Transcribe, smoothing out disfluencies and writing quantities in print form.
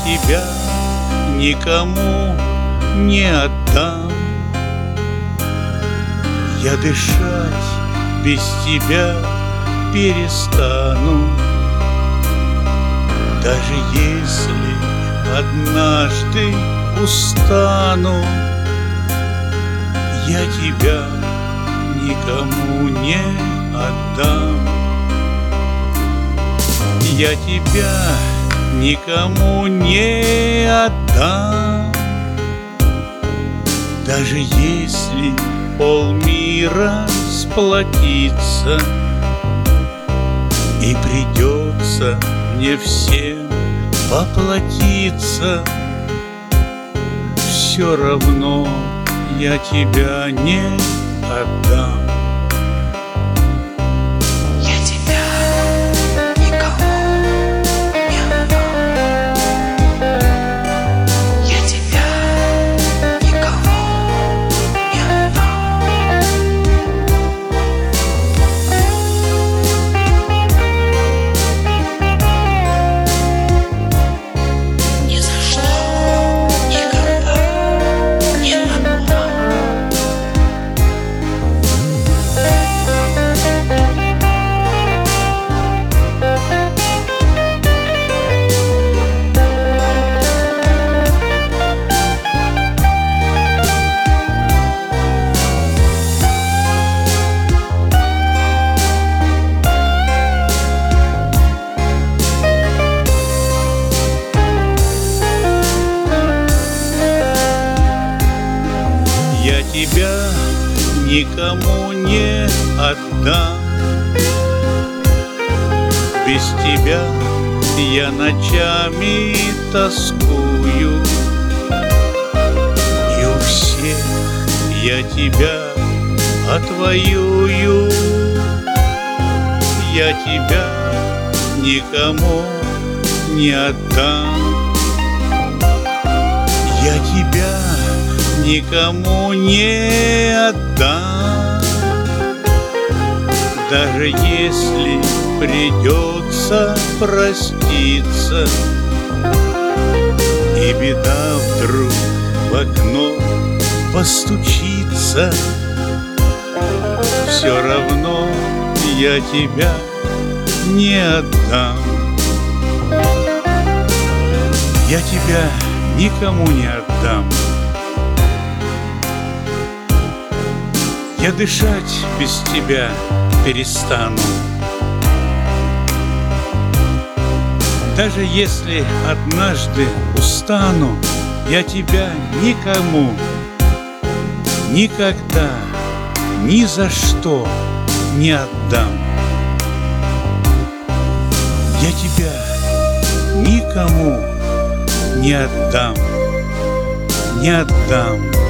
тебя никому не отдам. Я дышать без тебя перестану. Даже если однажды устану, я тебя никому не отдам. Я тебя никому не отдам. Даже если полмира сплотится, и придется мне всем поплатиться, все равно я тебя не отдам. Я тебя никому не отдам. Я тебя никому не отдам. Ни за что, никогда не отдам. Я тебя никому не отдам. Без тебя я ночами тоскую, и у всех я тебя отвоюю. Я тебя никому не отдам. Я тебя никому не отдам. Даже если придется проститься, и беда вдруг в окно постучится, все равно я тебя не отдам. Я тебя никому не отдам. Я дышать без тебя перестану. Даже если однажды устану, я тебя никому, никогда, ни за что не отдам. Я тебя никому не отдам, не отдам.